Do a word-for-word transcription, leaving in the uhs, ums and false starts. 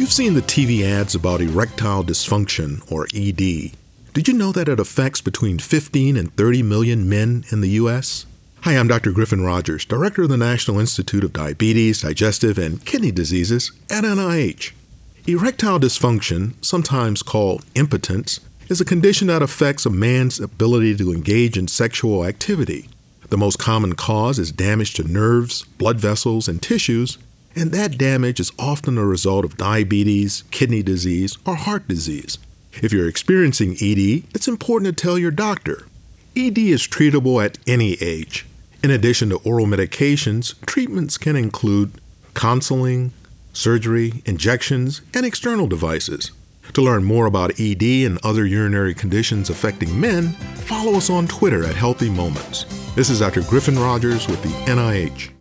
You've seen the T V ads about erectile dysfunction, or E D. Did you know that it affects between fifteen and thirty million men in the U S? Hi, I'm Doctor Griffin Rogers, Director of the National Institute of Diabetes, Digestive, and Kidney Diseases at N I H. Erectile dysfunction, sometimes called impotence, is a condition that affects a man's ability to engage in sexual activity. The most common cause is damage to nerves, blood vessels, and tissues, and that damage is often a result of diabetes, kidney disease, or heart disease. If you're experiencing E D, it's important to tell your doctor. E D is treatable at any age. In addition to oral medications, treatments can include counseling, surgery, injections, and external devices. To learn more about E D and other urinary conditions affecting men, follow us on Twitter at Healthy Moments. This is Doctor Griffin Rogers with the N I H.